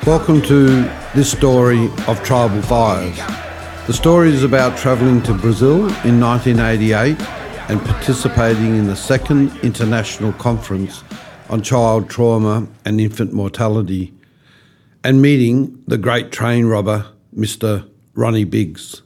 Welcome to this story of tribal fires. The story is about travelling to Brazil in 1988 and participating in the second international conference on child trauma and infant mortality, and meeting the great train robber, Mr. Ronnie Biggs.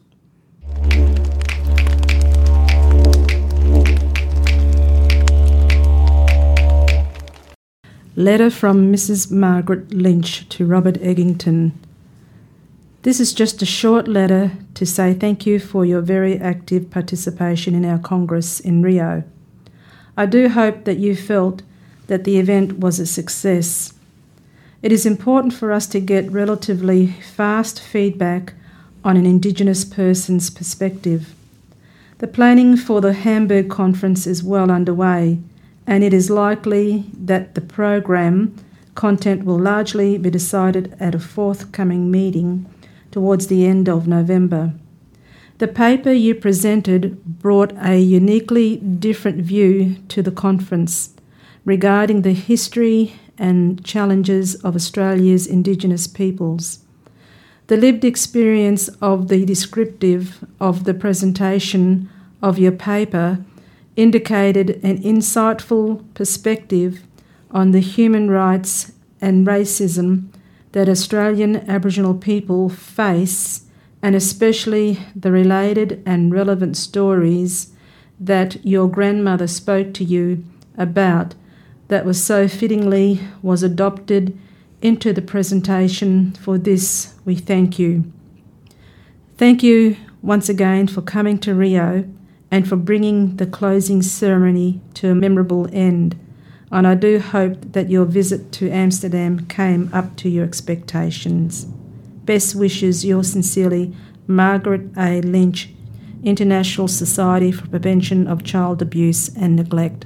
Letter from Mrs. Margaret Lynch to Robert Eggington. This is just a short letter to say thank you for your very active participation in our Congress in Rio. I do hope that you felt that the event was a success. It is important for us to get relatively fast feedback on an Indigenous person's perspective. The planning for the Hamburg conference is well underway, and it is likely that the program content will largely be decided at a forthcoming meeting towards the end of November. The paper you presented brought a uniquely different view to the conference regarding the history and challenges of Australia's Indigenous peoples. The lived experience of the descriptive of the presentation of your paper indicated an insightful perspective on the human rights and racism that Australian Aboriginal people face, and especially the related and relevant stories that your grandmother spoke to you about that was so fittingly was adopted into the presentation. For this, we thank you. Thank you once again for coming to Rio and for bringing the closing ceremony to a memorable end. And I do hope that your visit to Amsterdam came up to your expectations. Best wishes, yours sincerely, Margaret A. Lynch, International Society for Prevention of Child Abuse and Neglect.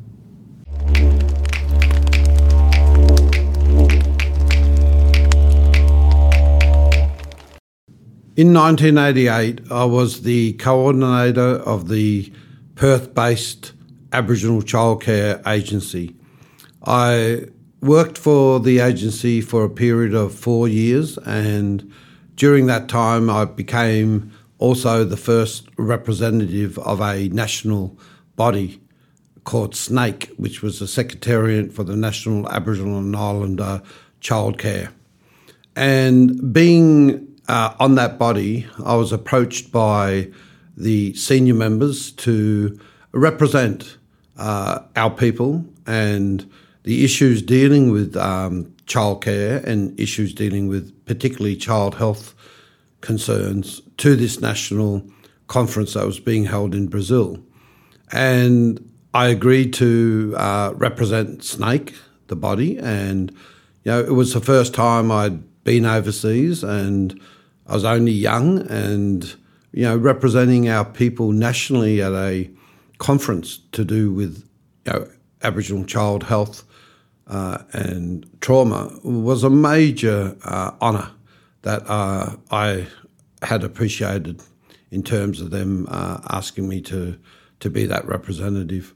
In 1988, I was the coordinator of the Perth-based Aboriginal Childcare Agency. I worked for the agency for a period of 4 years, and during that time I became also the first representative of a national body called SNAKE, which was the Secretariat for the National Aboriginal and Islander Childcare. And being on that body, I was approached by the senior members to represent our people and the issues dealing with childcare and issues dealing with particularly child health concerns to this national conference that was being held in Brazil. And I agreed to represent SNAKE, the body, and it was the first time I'd been overseas, and I was only young, and representing our people nationally at a conference to do with Aboriginal child health and trauma was a major honour that I had appreciated in terms of them asking me to be that representative.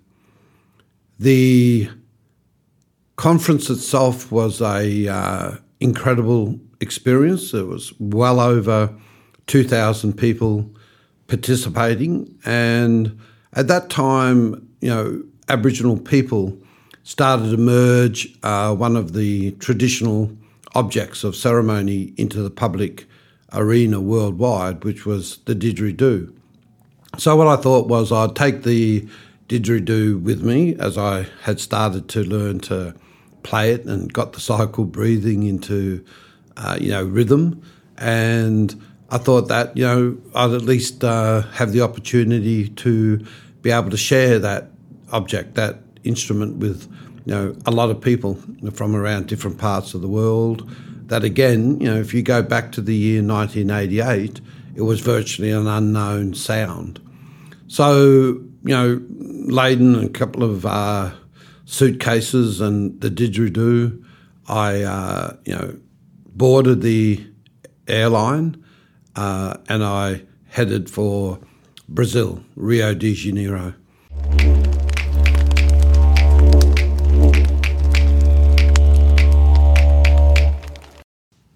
The conference itself was a incredible experience. There was well over 2,000 people participating, and at that time, Aboriginal people started to merge one of the traditional objects of ceremony into the public arena worldwide, which was the didgeridoo. So what I thought was I'd take the didgeridoo with me, as I had started to learn to play it and got the cycle breathing into rhythm, and I thought that I'd at least have the opportunity to be able to share that object, that instrument, with a lot of people from around different parts of the world. That again, if you go back to the year 1988, it was virtually an unknown sound. So laden in a couple of suitcases and the didgeridoo, I boarded the airline and I headed for Brazil, Rio de Janeiro.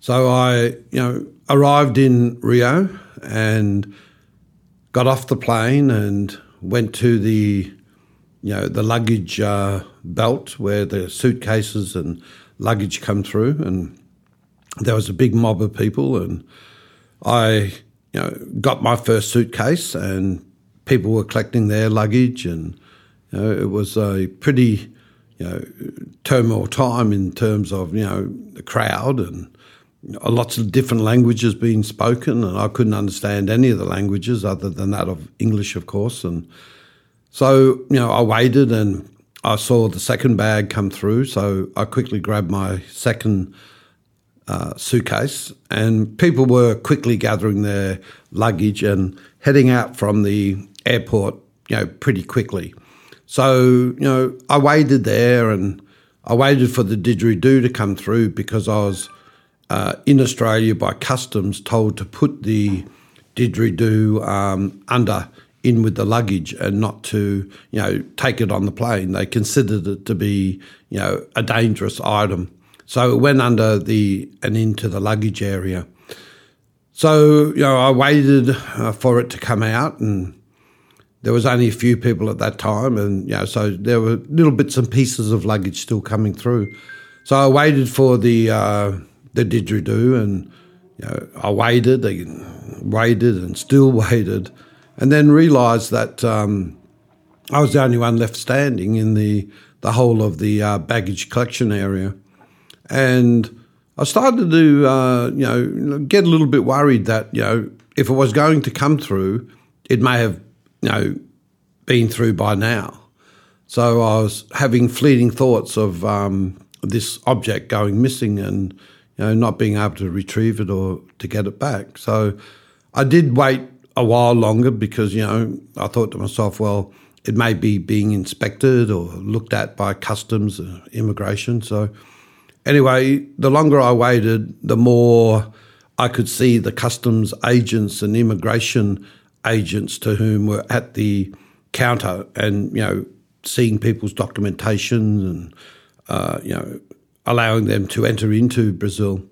So I, arrived in Rio and got off the plane and went to the luggage belt where the suitcases and luggage come through, and there was a big mob of people, and I, got my first suitcase, and people were collecting their luggage, and it was a pretty, turmoil time in terms of the crowd and lots of different languages being spoken, and I couldn't understand any of the languages other than that of English, of course. And so, I waited and I saw the second bag come through, so I quickly grabbed my second suitcase, and people were quickly gathering their luggage and heading out from the airport, pretty quickly. So, I waited there and I waited for the didgeridoo to come through because I was in Australia by customs told to put the didgeridoo in with the luggage and not to, take it on the plane. They considered it to be, a dangerous item. So it went under and into the luggage area. So, I waited for it to come out, and there was only a few people at that time, and, so there were little bits and pieces of luggage still coming through. So I waited for the didgeridoo, and I waited and still waited, and then realised that I was the only one left standing in the whole of the baggage collection area. And I started to, get a little bit worried that, if it was going to come through, it may have, been through by now. So I was having fleeting thoughts of this object going missing and, not being able to retrieve it or to get it back. So I did wait a while longer because, I thought to myself, well, it may be being inspected or looked at by customs or immigration. So anyway, the longer I waited, the more I could see the customs agents and immigration agents to whom were at the counter and, seeing people's documentation and, allowing them to enter into Brazil.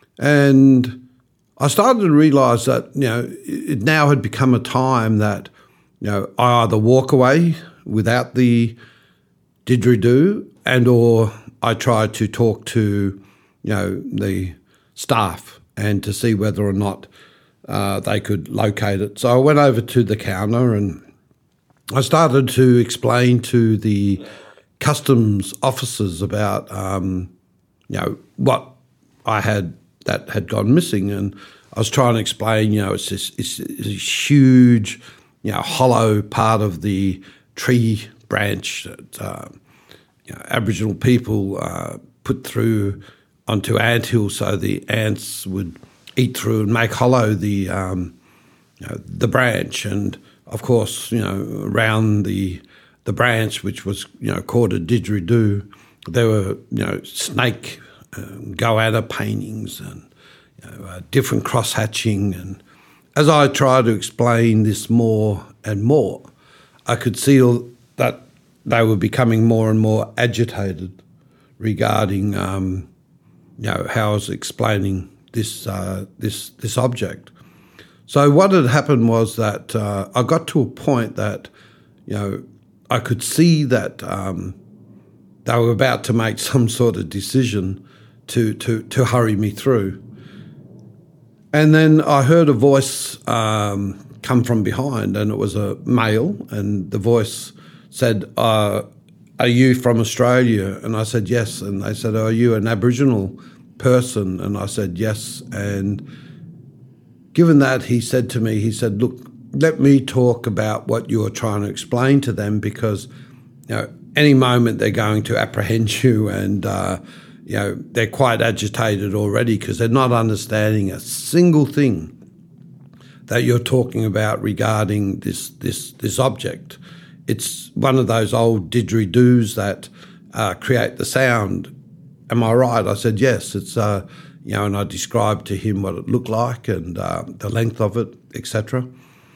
And I started to realise that, it now had become a time that, I either walk away without the didgeridoo and or I tried to talk to, the staff and to see whether or not they could locate it. So I went over to the counter and I started to explain to the customs officers about, what I had that had gone missing. And I was trying to explain, it's this huge, hollow part of the tree branch that Aboriginal people put through onto anthills so the ants would eat through and make hollow the branch. And of course, around the branch, which was called a didgeridoo, there were snake goanna paintings and different cross hatching. And as I tried to explain this more and more, I could see that they were becoming more and more agitated regarding how I was explaining this object. So what had happened was that I got to a point that I could see that they were about to make some sort of decision to hurry me through. And then I heard a voice come from behind, and it was a male, and the voice said, "Are you from Australia?" And I said, "Yes." And they said, "Are you an Aboriginal person?" And I said, "Yes." And given that, he said to me, "Look, let me talk about what you're trying to explain to them, because any moment they're going to apprehend you, and they're quite agitated already because they're not understanding a single thing that you're talking about regarding this object. It's one of those old didgeridoos that create the sound. Am I right?" I said, "Yes." It's and I described to him what it looked like and the length of it, etc.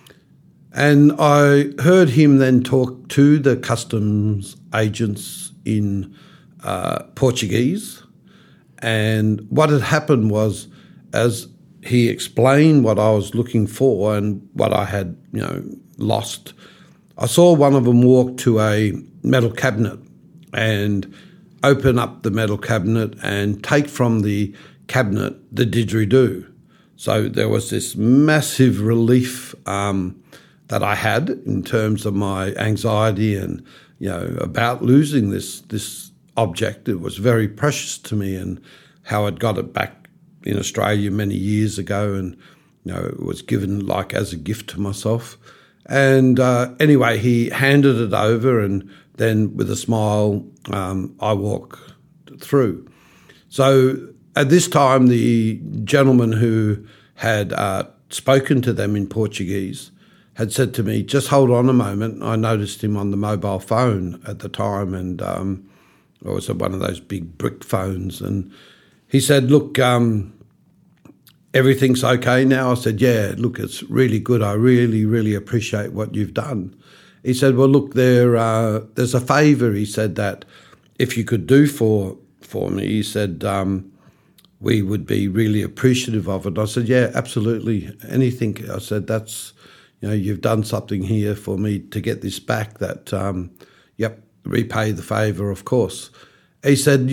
And I heard him then talk to the customs agents in Portuguese. And what had happened was as he explained what I was looking for and what I had, lost, I saw one of them walk to a metal cabinet and open up the metal cabinet and take from the cabinet the didgeridoo. So there was this massive relief that I had in terms of my anxiety and, about losing this object. It was very precious to me, and how I'd got it back in Australia many years ago, and, it was given like as a gift to myself. And anyway, he handed it over, and then with a smile, I walk through. So at this time, the gentleman who had spoken to them in Portuguese had said to me, "Just hold on a moment." I noticed him on the mobile phone at the time, and it was one of those big brick phones. And he said, "Look, everything's okay now?" I said, "Yeah, look, it's really good. I really, really appreciate what you've done." He said, "Well, look, there's a favour," he said, "that if you could do for me," he said, "we would be really appreciative of it." I said, "Yeah, absolutely, anything." I said, "That's, you've done something here for me to get this back that, repay the favour, of course." He said,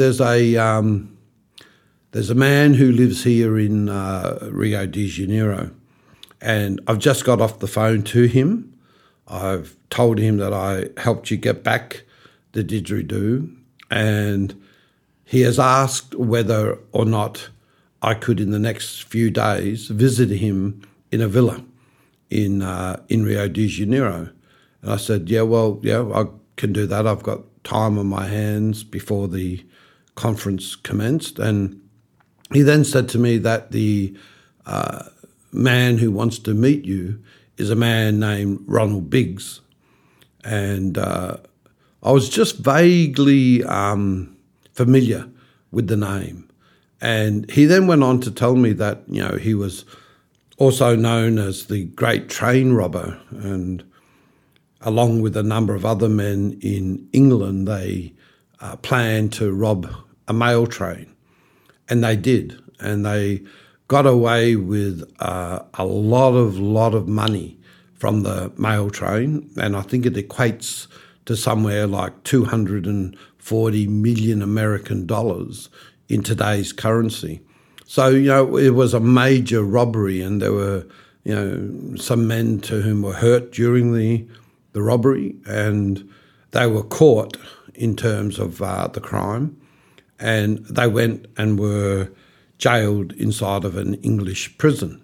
there's a man who lives here in Rio de Janeiro, and I've just got off the phone to him. I've told him that I helped you get back the didgeridoo, and he has asked whether or not I could, in the next few days, visit him in a villa in Rio de Janeiro. And I said, "Yeah, I can do that. I've got time on my hands," before the conference commenced. And he then said to me that the man who wants to meet you is a man named Ronald Biggs. And I was just vaguely familiar with the name. And he then went on to tell me that, he was also known as the Great Train Robber. And along with a number of other men in England, they planned to rob a mail train. And they did. And they got away with a lot of money from the mail train. And I think it equates to somewhere like 240 million American dollars in today's currency. So, it was a major robbery, and there were, some men to whom were hurt during the robbery, and they were caught in terms of the crime, and they went and were jailed inside of an English prison.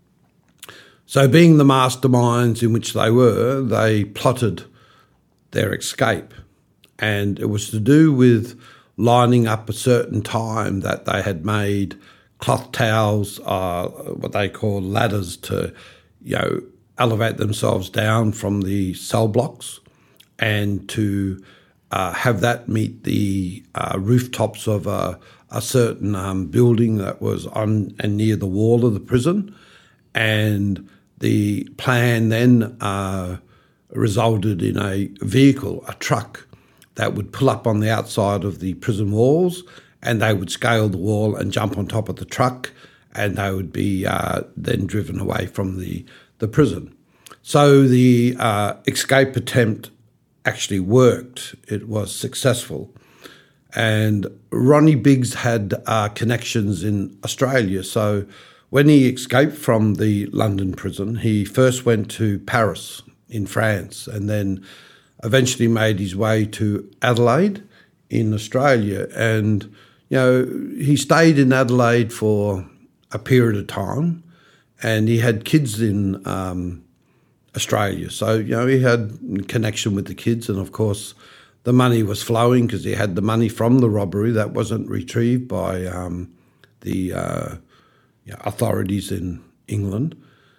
So being the masterminds in which they plotted their escape, and it was to do with lining up a certain time that they had made cloth towels, what they call ladders, to, elevate themselves down from the cell blocks, and to have that meet the rooftops of a certain building that was on and near the wall of the prison. And the plan then resulted in a vehicle, a truck, that would pull up on the outside of the prison walls, and they would scale the wall and jump on top of the truck, and they would be then driven away from the prison. So the escape attempt actually worked. It was successful. And Ronnie Biggs had connections in Australia. So when he escaped from the London prison, he first went to Paris in France, and then eventually made his way to Adelaide in Australia. And, he stayed in Adelaide for a period of time, and he had kids in Australia. So, he had connection with the kids, and of course the money was flowing because he had the money from the robbery that wasn't retrieved by the authorities in England.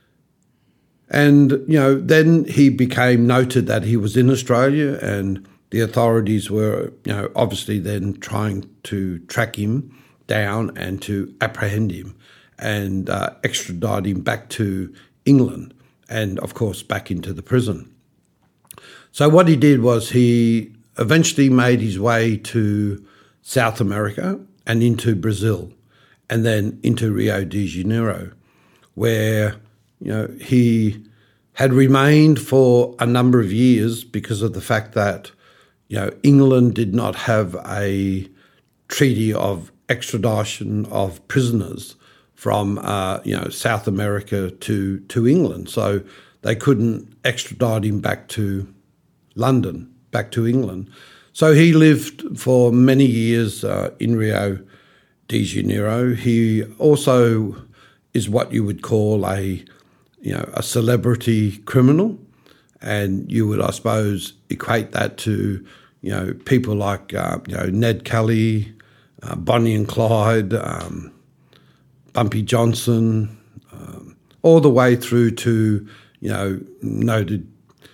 And, then he became noted that he was in Australia, and the authorities were, obviously then trying to track him down and to apprehend him and extradite him back to England and, of course, back into the prison. So what he did was he eventually made his way to South America and into Brazil. and then into Rio de Janeiro, where he had remained for a number of years because of the fact that England did not have a treaty of extradition of prisoners from South America to England, so they couldn't extradite him back to London, back to England. So he lived for many years in Rio de Janeiro. He also is what you would call a celebrity criminal, and you would, I suppose, equate that to people like Ned Kelly, Bonnie and Clyde, Bumpy Johnson, all the way through to noted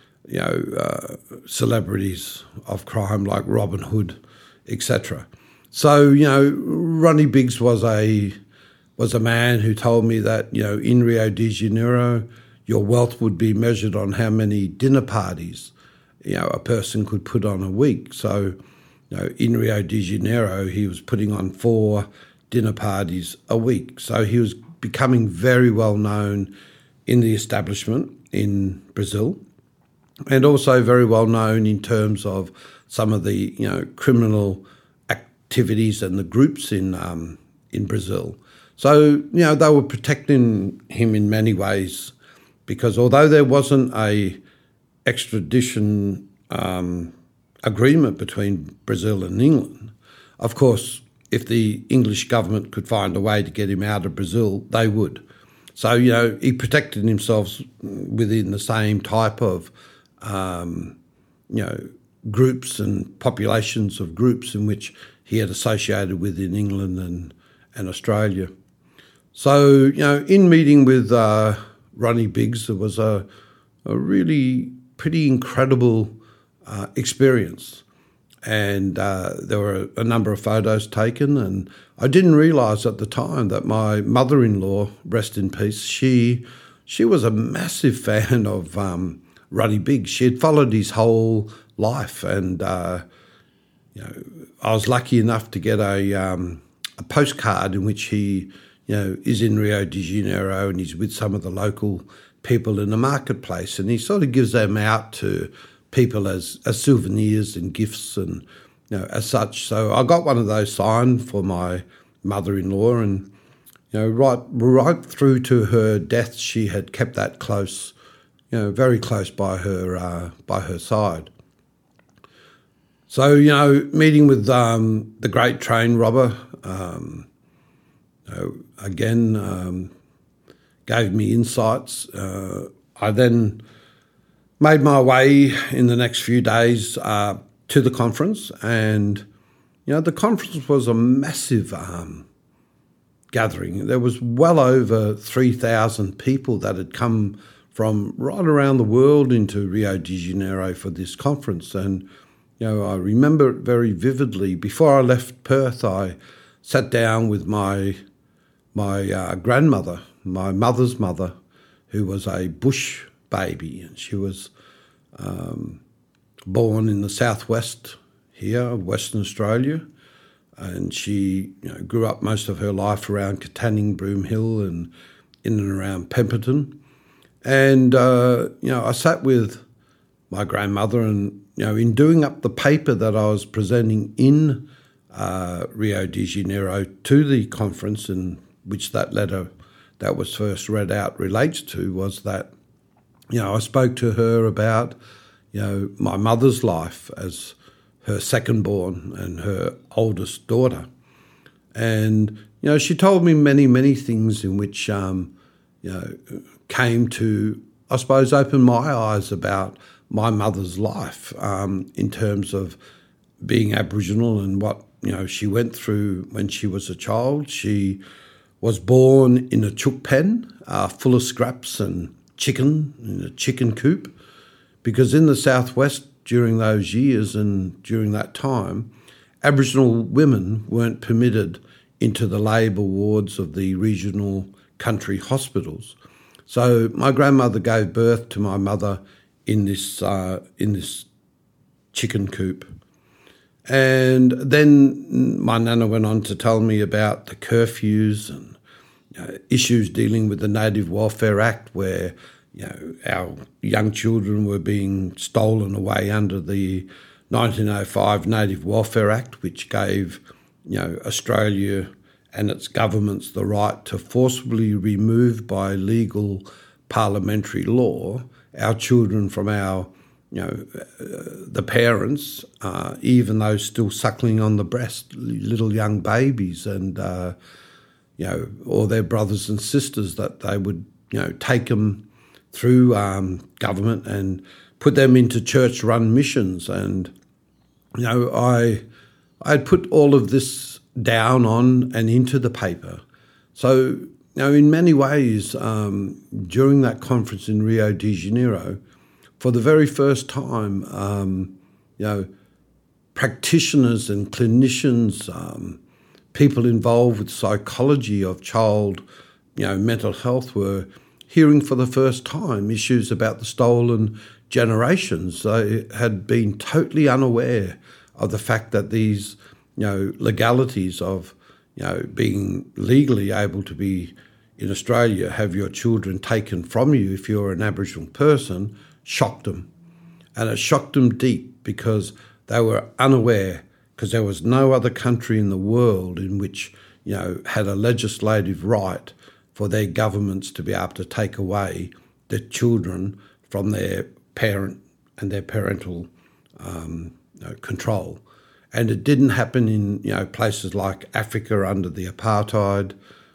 celebrities of crime like Robin Hood, etc. So Ronnie Biggs was a man who told me that in Rio de Janeiro your wealth would be measured on how many dinner parties a person could put on a week. So in Rio de Janeiro he was putting on 4 dinner parties a week. So he was becoming very well known in the establishment in Brazil, and also very well known in terms of some of the criminal activities and the groups in Brazil. So they were protecting him in many ways, because although there wasn't a extradition agreement between Brazil and England, of course, if the English government could find a way to get him out of Brazil, they would. So he protected himself within the same type of groups and populations of groups in which he had associated with in England and Australia. So, in meeting with Ronnie Biggs, there was a really pretty incredible experience. And there were a number of photos taken, and I didn't realise at the time that my mother-in-law, rest in peace, she was a massive fan of Ronnie Biggs. She had followed his whole life, and I was lucky enough to get a postcard in which he is in Rio de Janeiro and he's with some of the local people in the marketplace, and he sort of gives them out to people as souvenirs and gifts and as such. So I got one of those signed for my mother-in-law, and right through to her death, she had kept that close, very close by her side. So meeting with the great train robber again gave me insights. I then made my way in the next few days to the conference, and the conference was a massive gathering. There was well over 3,000 people that had come from right around the world into Rio de Janeiro for this conference, and I remember it very vividly. Before I left Perth, I sat down with my grandmother, my mother's mother, who was a bush baby, and she was born in the southwest here, Western Australia, and she grew up most of her life around Katanning, Broome Hill, and in and around Pemberton. And I sat with my grandmother, and in doing up the paper that I was presenting in Rio de Janeiro to the conference, and which that letter that was first read out relates to, was that I spoke to her about my mother's life as her second born and her oldest daughter, and she told me many things in which came to, I suppose, open my eyes about my mother's life in terms of being Aboriginal and what she went through when she was a child. She was born in a chook pen full of scraps and chicken, in a chicken coop, because in the southwest during those years and during that time, Aboriginal women weren't permitted into the labour wards of the regional country hospitals. So my grandmother gave birth to my mother in this chicken coop. And then my nana went on to tell me about the curfews and issues dealing with the Native Welfare Act, where our young children were being stolen away under the 1905 Native Welfare Act, which gave Australia and its governments the right to forcibly remove by legal parliamentary law our children from our the parents, even those still suckling on the breast, little young babies, and or their brothers and sisters, that they would take them through government and put them into church-run missions. And I had put all of this down on and into the paper. So in many ways, during that conference in Rio de Janeiro, for the very first time, practitioners and clinicians, people involved with psychology of child, mental health, were hearing for the first time issues about the stolen generations. They had been totally unaware of the fact that these, legalities of, being legally able to be in Australia, have your children taken from you if you're an Aboriginal person, shocked them. And it shocked them deep because they were unaware, because there was no other country in the world in which, had a legislative right for their governments to be able to take away their children from their parent and their parental control. And it didn't happen in, places like Africa under the apartheid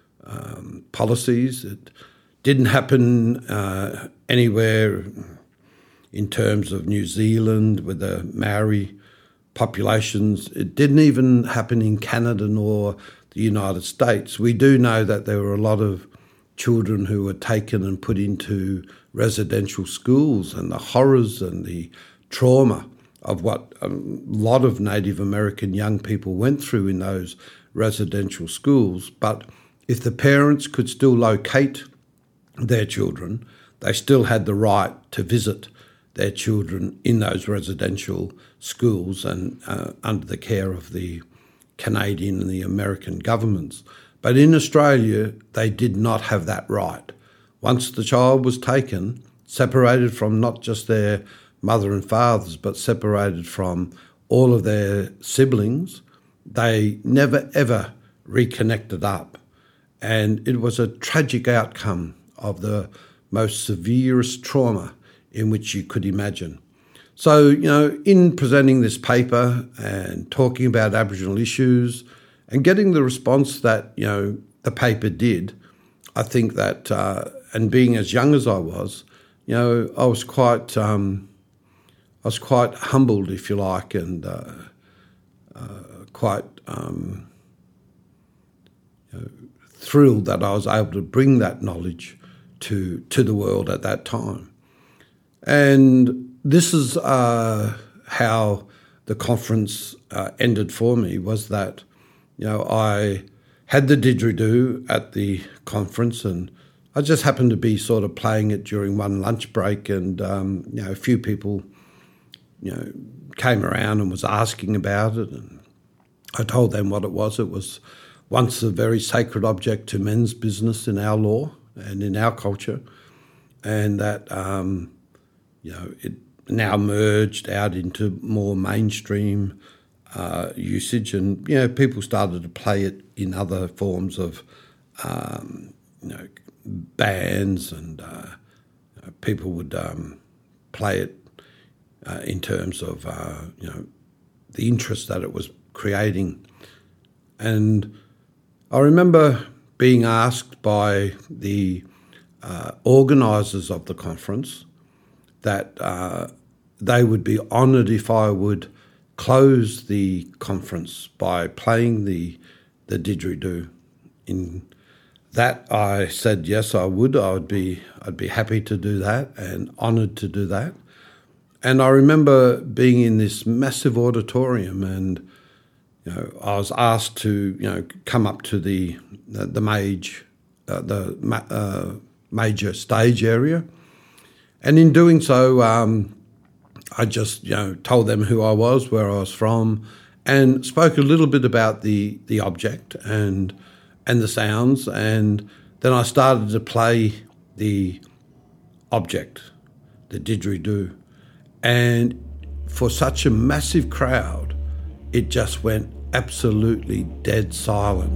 policies. It didn't happen anywhere in terms of New Zealand with the Maori populations. It didn't even happen in Canada nor the United States. We do know that there were a lot of children who were taken and put into residential schools, and the horrors and the trauma of what a lot of Native American young people went through in those residential schools. But if the parents could still locate their children, they still had the right to visit their children in those residential schools and under the care of the Canadian and the American governments. But in Australia, they did not have that right. Once the child was taken, separated from not just their mother and fathers, but separated from all of their siblings, they never ever reconnected up. And it was a tragic outcome of the most severest trauma in which you could imagine. So, in presenting this paper and talking about Aboriginal issues and getting the response that, the paper did, I think that, and being as young as I was, I was quite humbled, if you like, and quite thrilled that I was able to bring that knowledge to the world at that time. And this is how the conference ended for me, was that, I had the didgeridoo at the conference, and I just happened to be sort of playing it during one lunch break, and, a few people, came around and was asking about it, and I told them what it was. It was once a very sacred object to men's business in our law and in our culture, and that, it now merged out into more mainstream usage, and people started to play it in other forms of bands, and people would play it in terms of the interest that it was creating. And I remember being asked by the organisers of the conference that they would be honoured if I would close the conference by playing the didgeridoo. In that, I said yes, I would. I'd be happy to do that and honoured to do that. And I remember being in this massive auditorium, and I was asked to come up to the major stage area, and in doing so, I just told them who I was, where I was from, and spoke a little bit about the object and the sounds, and then I started to play the object, the didgeridoo, and for such a massive crowd, it just went absolutely dead silent.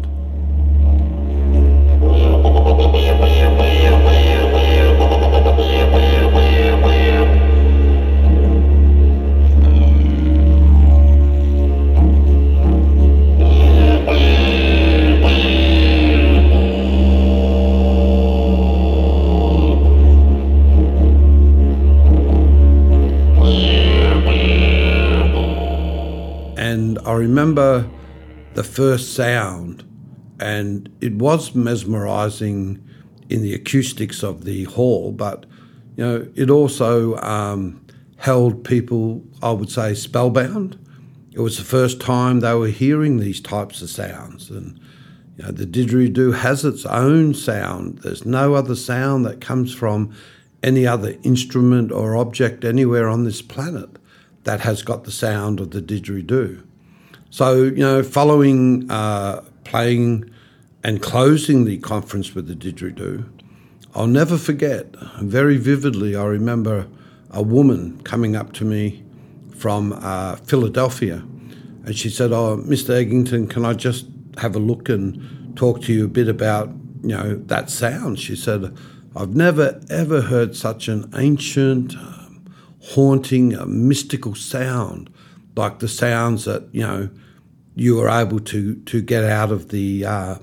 And I remember the first sound, and it was mesmerising in the acoustics of the hall, but it also held people, I would say, spellbound. It was the first time they were hearing these types of sounds, and the didgeridoo has its own sound. There's no other sound that comes from any other instrument or object anywhere on this planet that has got the sound of the didgeridoo. So, following playing and closing the conference with the didgeridoo, I'll never forget, very vividly, I remember a woman coming up to me from Philadelphia, and she said, "Oh, Mr. Eggington, can I just have a look and talk to you a bit about, that sound?" She said, "I've never, ever heard such an ancient, haunting, mystical sound like the sounds that, you were able to get out of the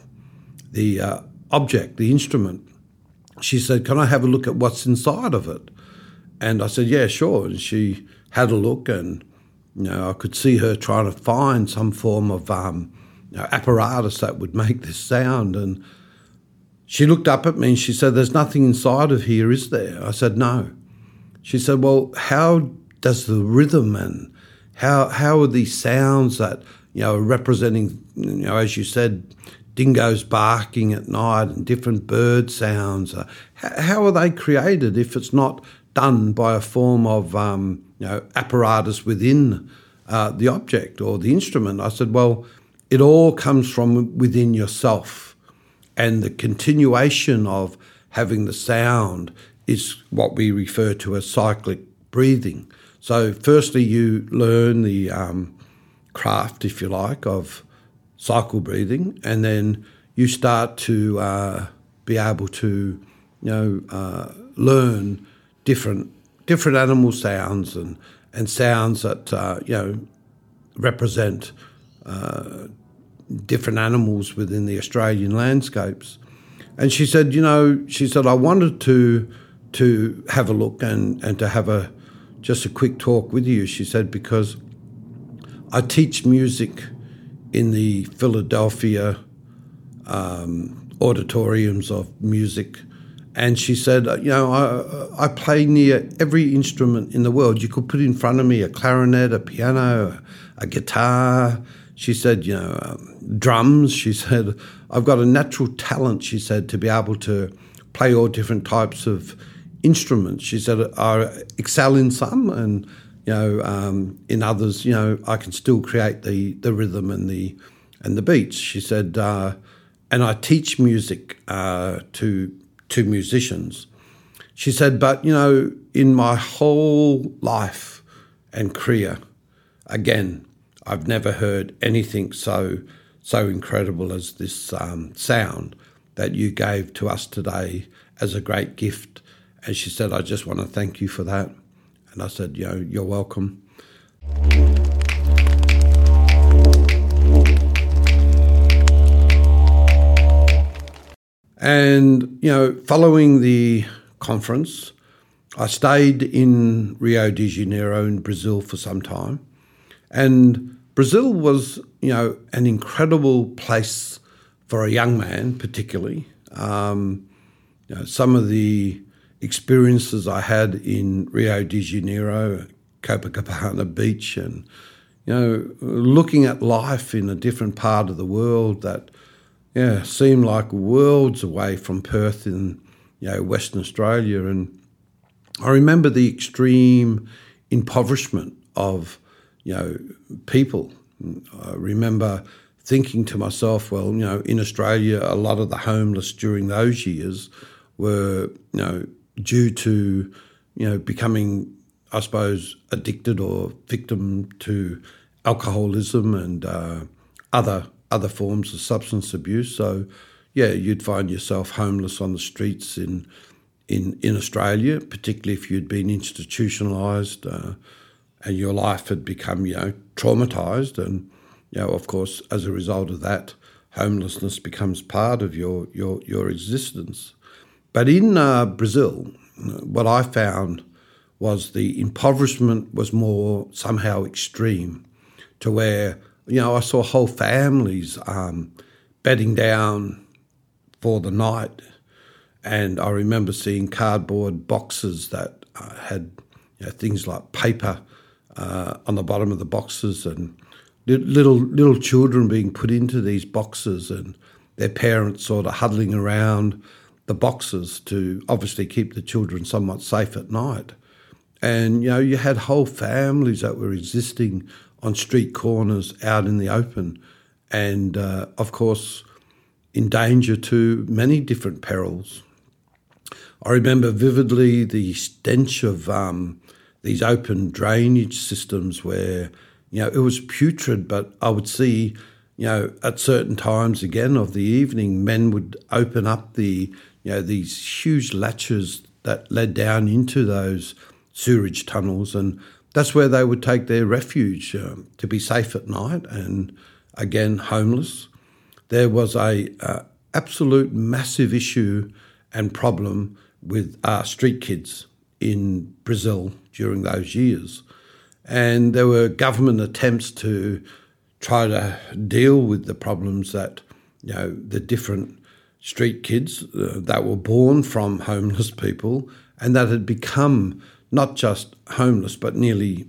object, the instrument." She said, "Can I have a look at what's inside of it?" And I said, "Yeah, sure." And she had a look, and I could see her trying to find some form of apparatus that would make this sound. And she looked up at me and she said, "There's nothing inside of here, is there?" I said, "No." She said, "Well, how does the rhythm and how are these sounds that are representing, as you said, dingoes barking at night and different bird sounds, how are they created if it's not done by a form of apparatus within the object or the instrument?" I said, "Well, it all comes from within yourself, and the continuation of having the sound is what we refer to as cyclic breathing." So firstly, you learn the craft, if you like, of cycle breathing, and then you start to be able to, learn different animal sounds and sounds that represent different animals within the Australian landscapes. And she said, I wanted to have a look and to have just a quick talk with you. She said, because I teach music in the Philadelphia auditoriums of music. And she said, I play near every instrument in the world. You could put in front of me a clarinet, a piano, a guitar. She said, drums. She said, I've got a natural talent, she said, to be able to play all different types of instruments. She said, I excel in some, and in others, I can still create the rhythm and the beats. She said, and I teach music to musicians. She said, but in my whole life and career, again, I've never heard anything so incredible as this sound that you gave to us today as a great gift. And she said, I just want to thank you for that. And I said, you're welcome. And, following the conference, I stayed in Rio de Janeiro in Brazil for some time. And Brazil was, an incredible place for a young man, particularly. Some of the experiences I had in Rio de Janeiro, Copacabana Beach, and, looking at life in a different part of the world that, seemed like worlds away from Perth in, Western Australia. And I remember the extreme impoverishment of, people I remember thinking to myself, well, in Australia, a lot of the homeless during those years were, due to, becoming, I suppose, addicted or victim to alcoholism and other forms of substance abuse. So, yeah, you'd find yourself homeless on the streets in Australia, particularly if you'd been institutionalised and your life had become, traumatised. And, of course, as a result of that, homelessness becomes part of your existence. But in Brazil, what I found was the impoverishment was more somehow extreme, to where, I saw whole families bedding down for the night. And I remember seeing cardboard boxes that had things like paper on the bottom of the boxes, and little children being put into these boxes, and their parents sort of huddling around the boxes to obviously keep the children somewhat safe at night. And, you had whole families that were existing on street corners out in the open, and, of course, in danger to many different perils. I remember vividly the stench of these open drainage systems where, it was putrid, but I would see, at certain times again of the evening, men would open up these huge latches that led down into those sewerage tunnels, and that's where they would take their refuge to be safe at night and, again, homeless. There was a absolute massive issue and problem with street kids in Brazil during those years. And there were government attempts to try to deal with the problems that, the different street kids that were born from homeless people and that had become not just homeless but nearly,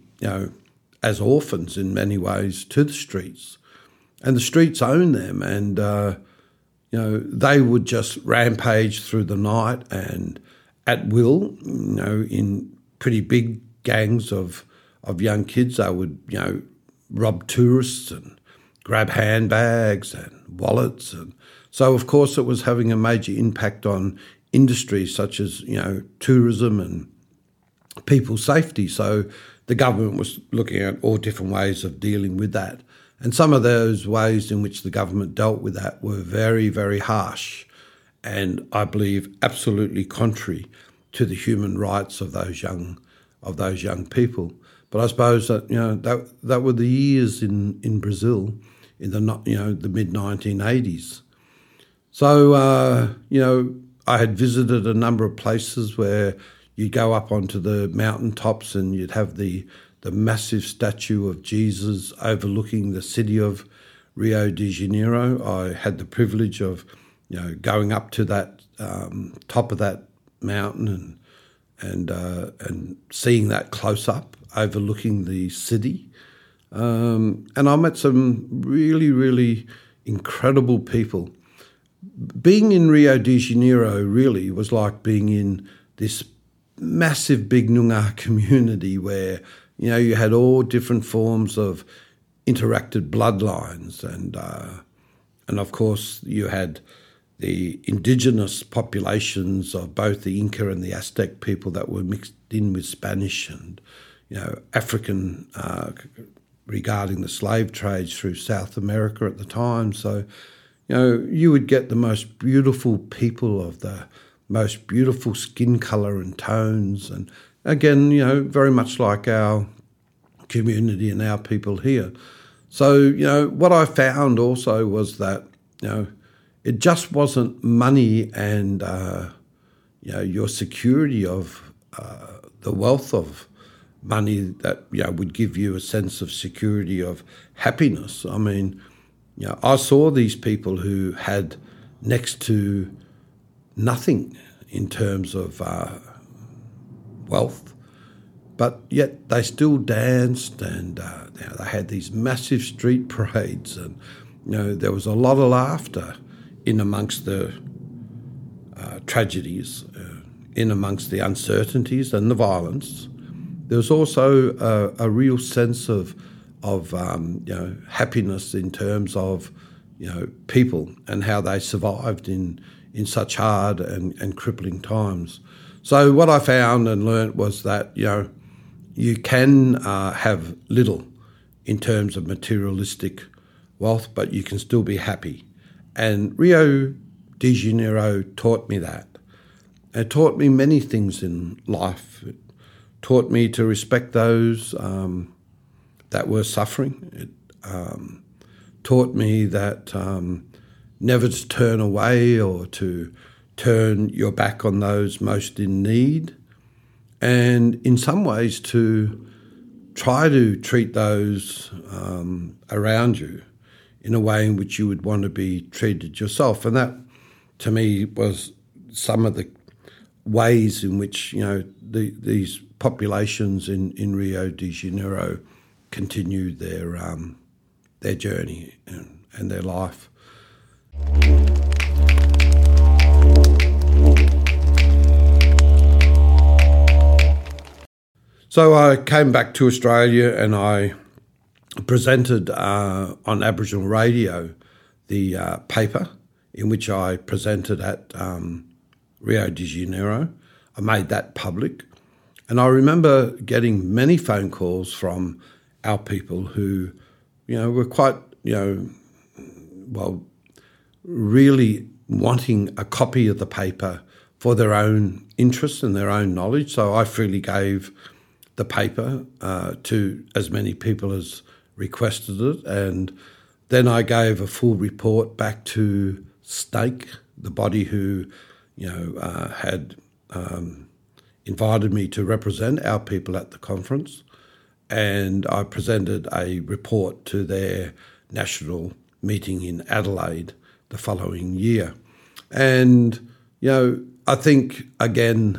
as orphans in many ways to the streets. And the streets own them, and, they would just rampage through the night and at will, in pretty big gangs of young kids. They would, rob tourists and grab handbags and wallets. And so, of course, it was having a major impact on industries such as, tourism and people's safety. So the government was looking at all different ways of dealing with that. And some of those ways in which the government dealt with that were very, very harsh and, I believe, absolutely contrary to the human rights of those young people. But I suppose that that were the years in Brazil in the mid 1980s. So I had visited a number of places where you go up onto the mountaintops and you'd have the massive statue of Jesus overlooking the city of Rio de Janeiro. I had the privilege of, going up to that top of that mountain and seeing that close up, overlooking the city. And I met some really, really incredible people. Being in Rio de Janeiro really was like being in this massive big Noongar community where, you had all different forms of interacted bloodlines, and of course you had the indigenous populations of both the Inca and the Aztec people that were mixed in with Spanish and, African regarding the slave trades through South America at the time. So, you would get the most beautiful people of the most beautiful skin colour and tones, and again, very much like our community and our people here. So, what I found also was that, it just wasn't money and, your security of the wealth of money that, would give you a sense of security of happiness. I mean, I saw these people who had next to nothing in terms of wealth, but yet they still danced and they had these massive street parades, and there was a lot of laughter in amongst the tragedies, in amongst the uncertainties and the violence. There was also a real sense of happiness in terms of people and how they survived in such hard and crippling times. So what I found and learnt was that you can have little in terms of materialistic wealth, but you can still be happy. And Rio de Janeiro taught me that. It taught me many things in life. It taught me to respect those that were suffering. It taught me that never to turn away or to turn your back on those most in need, and in some ways to try to treat those around you in a way in which you would want to be treated yourself. And that, to me, was some of the ways in which these populations in Rio de Janeiro continued their journey and their life. So I came back to Australia and I presented on Aboriginal radio the paper in which I presented at Rio de Janeiro. I made that public. And I remember getting many phone calls from our people who, were quite, really wanting a copy of the paper for their own interest and their own knowledge. So I freely gave the paper to as many people as requested it. And then I gave a full report back to SNAICC, the body who, had invited me to represent our people at the conference. And I presented a report to their national meeting in Adelaide the following year. And, I think, again,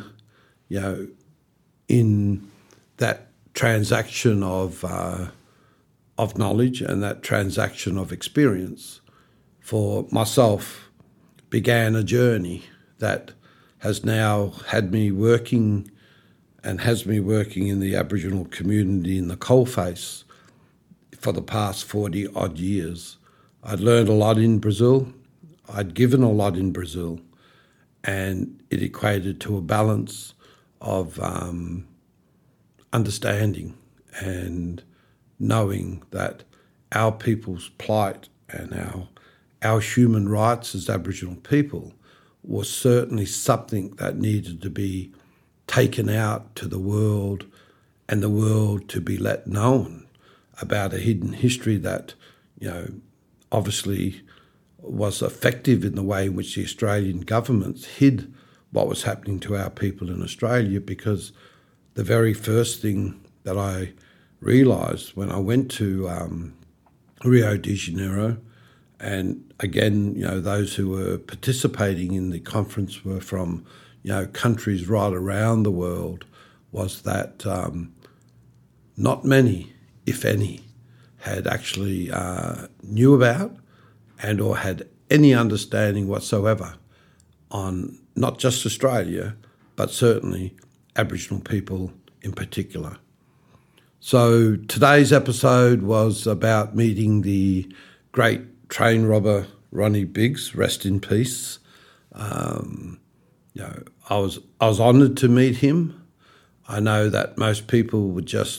in that transaction of knowledge and that transaction of experience, for myself, began a journey that has now had me working and has me working in the Aboriginal community in the coalface for the past 40 odd years. I'd learned a lot in Brazil. I'd given a lot in Brazil, and it equated to a balance of understanding and knowing that our people's plight and our human rights as Aboriginal people was certainly something that needed to be taken out to the world and the world to be let known about a hidden history that, obviously was effective in the way in which the Australian governments hid what was happening to our people in Australia, because the very first thing that I realised when I went to Rio de Janeiro, and again, those who were participating in the conference were from, countries right around the world, was that not many, if any, had actually knew about and or had any understanding whatsoever on not just Australia, but certainly Aboriginal people in particular. So today's episode was about meeting the great train robber Ronnie Biggs, rest in peace. I was honoured to meet him. I know that most people would just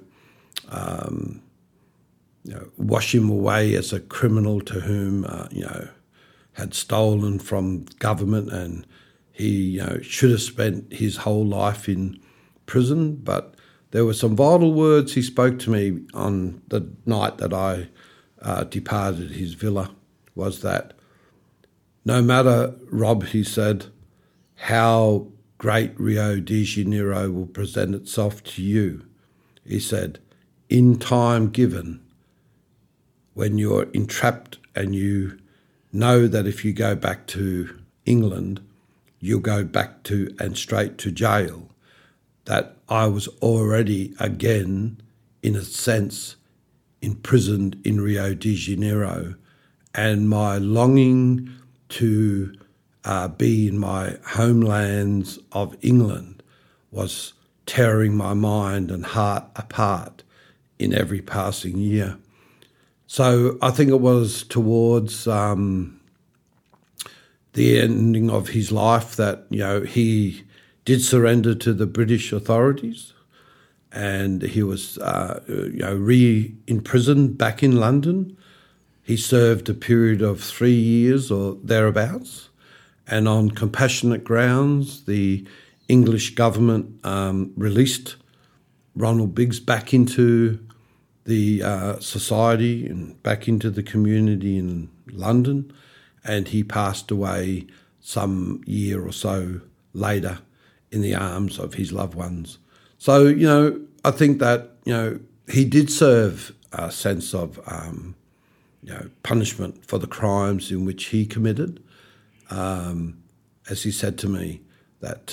wash him away as a criminal to whom had stolen from government, and he should have spent his whole life in prison. But there were some vital words he spoke to me on the night that I departed his villa, was that no matter, Rob, he said, how great Rio de Janeiro will present itself to you, he said, in time given, when you're entrapped and you know that if you go back to England, you'll go back to and straight to jail, that I was already again, in a sense, imprisoned in Rio de Janeiro, and my longing to be in my homelands of England was tearing my mind and heart apart in every passing year. So I think it was towards the ending of his life that, he did surrender to the British authorities, and he was, re-imprisoned back in London. He served a period of 3 years or thereabouts, and on compassionate grounds, the English government released Ronald Biggs back into the society and back into the community in London, and he passed away some year or so later in the arms of his loved ones. So, I think that, he did serve a sense of, punishment for the crimes in which he committed. As he said to me, that,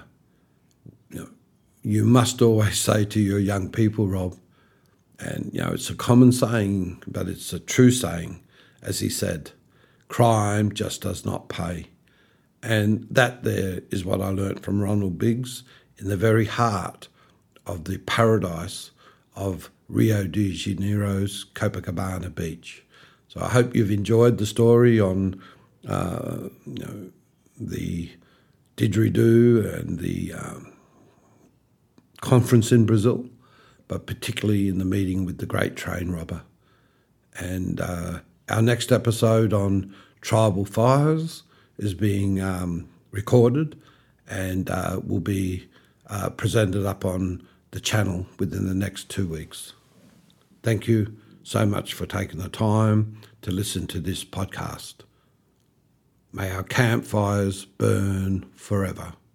you must always say to your young people, Rob, and, it's a common saying, but it's a true saying, as he said, crime just does not pay. And that there is what I learnt from Ronald Biggs in the very heart of the paradise of Rio de Janeiro's Copacabana Beach. So I hope you've enjoyed the story on, the didgeridoo and the conference in Brazil, but particularly in the meeting with the great train robber. And our next episode on tribal fires is being recorded and will be presented up on the channel within the next 2 weeks. Thank you so much for taking the time to listen to this podcast. May our campfires burn forever.